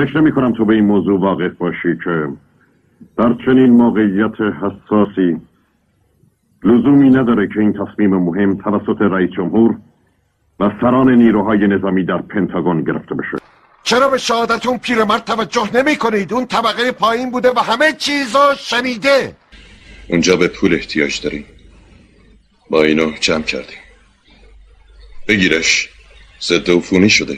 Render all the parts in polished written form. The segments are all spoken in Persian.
فکر نمی کنم تو به این موضوع واقف باشی که در چنین موقعیت حساسی لزومی نداره که این تصمیم مهم توسط رئیس جمهور و سران نیروهای نظامی در پنتاگون گرفته بشه. چرا به شهادت اون پیرمرد توجه نمی کنید؟ اون طبقه پایین بوده و همه چیزو شنیده. اونجا به پول احتیاج داریم، با اینو جمع کردیم. بگیرش، ضد عفونی شده.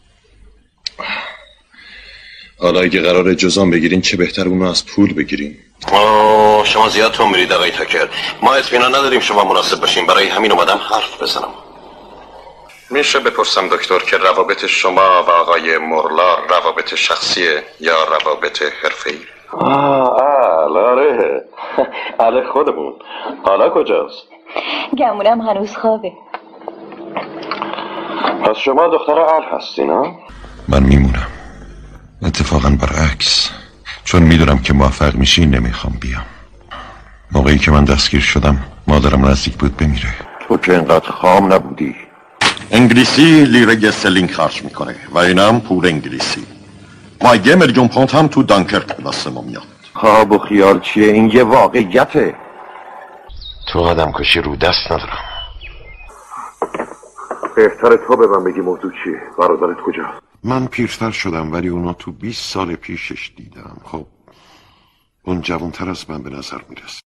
حالا اگه قراره جزام بگیرین چه بهتر اونو از پول بگیریم. شما زیاد تو میرید آقای تاکر. ما اطمینان نداریم شما مناسب باشیم، برای همین اومدم حرف بزنم. میشه بپرسم دکتر که روابط شما و آقای مورلار روابط شخصیه یا روابط حرفه‌ای؟ آره آره خودمون. حالا کجاست؟ گمونم هنوز خوابه. پس شما دختر ال هستین ها؟ من میمونم، اتفاقا برعکس، چون میدونم که موفق میشی نمیخوام بیام. موقعی که من دستگیر شدم مادرم نزدیک بود بمیره. تو که اینقدر خام نبودی. انگلیسی لیره استرلینگ خرج میکنه و اینم پول انگلیسی. ما 1 میلیون پوند هم تو دانکرک به دست ما میاد. خواب و خیال چیه؟ این یه واقعیته. تو آدم کشی رو دست ندارم. بهتره تو به من بگی موضوع چیه؟ برادرت کجا؟ من پیرتر شدم ولی اونا تو 20 سال پیشش دیدم. خب اون جوانتر از من به نظر میرسه.